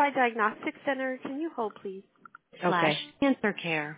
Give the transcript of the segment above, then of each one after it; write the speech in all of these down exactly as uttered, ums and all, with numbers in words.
Riverside Diagnostic Center. Can you hold, please? Slash Okay. cancer care.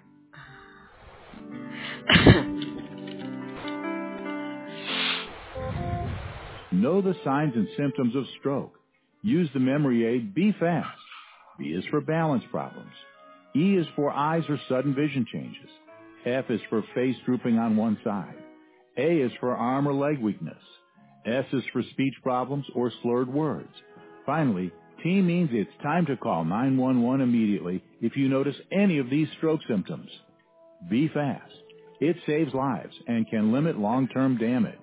Know the signs and symptoms of stroke. Use the memory aid Be Fast. B is for balance problems. E is for eyes or sudden vision changes. F is for face drooping on one side. A is for arm or leg weakness. S is for speech problems or slurred words. Finally, T means it's time to call nine one one immediately if you notice any of these stroke symptoms. Be fast. It saves lives and can limit long-term damage.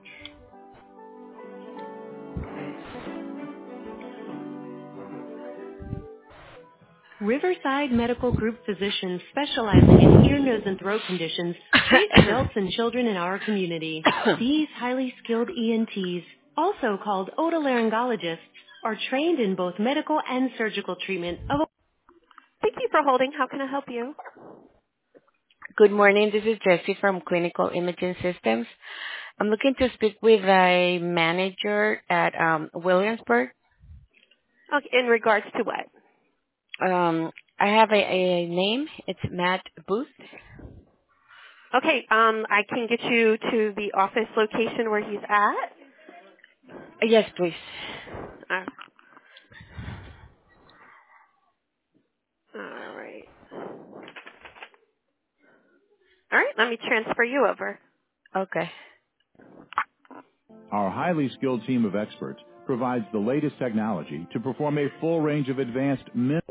Riverside Medical Group physicians specializing in ear, nose, and throat conditions treat adults and children in our community. These highly skilled E N Ts, also called otolaryngologists, are trained in both medical and surgical treatment of. Thank you for holding. How can I help you? Good morning. This is Jessie from Clinical Imaging Systems. I'm looking to speak with a manager at um, Williamsburg. Okay, in regards to what? Um, I have a, a name. It's Matt Booth. Okay, um, I can get you to the office location where he's at. Yes, please. Uh, all right. All right, let me transfer you over. Okay. Our highly skilled team of experts provides the latest technology to perform a full range of advanced min-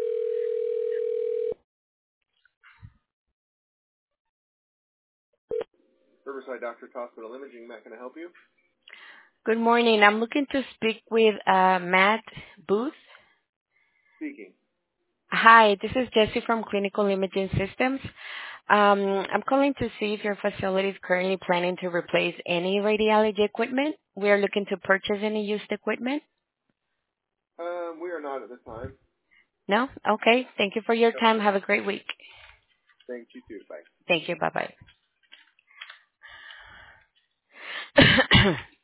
Riverside Doctors Hospital Imaging. Matt, can I help you? Good morning. I'm looking to speak with uh, Matt Booth. Speaking. Hi, this is Jessie from Clinical Imaging Systems. Um, I'm calling to see if your facility is currently planning to replace any radiology equipment. We are looking to purchase any used equipment. Um, we are not at this time. No? Okay. Thank you for your Yep. time. Have a great week. Thank you too. Bye. Thank you. Bye-bye.